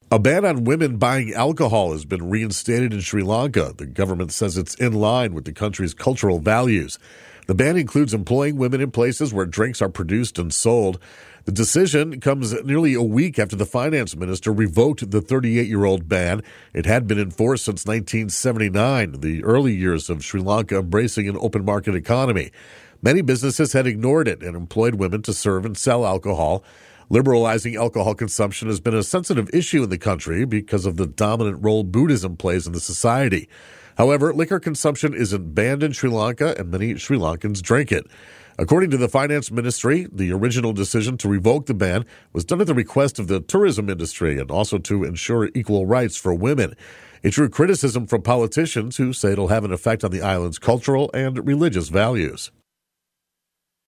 A ban on women buying alcohol has been reinstated in Sri Lanka. The government says it's in line with the country's cultural values. The ban includes employing women in places where drinks are produced and sold. The decision comes nearly a week after the finance minister revoked the 38-year-old ban. It had been in force since 1979, the early years of Sri Lanka embracing an open market economy. Many businesses had ignored it and employed women to serve and sell alcohol. Liberalizing alcohol consumption has been a sensitive issue in the country because of the dominant role Buddhism plays in the society. However, liquor consumption isn't banned in Sri Lanka, and many Sri Lankans drink it. According to the finance ministry, the original decision to revoke the ban was done at the request of the tourism industry and also to ensure equal rights for women. It drew criticism from politicians who say it'll have an effect on the island's cultural and religious values.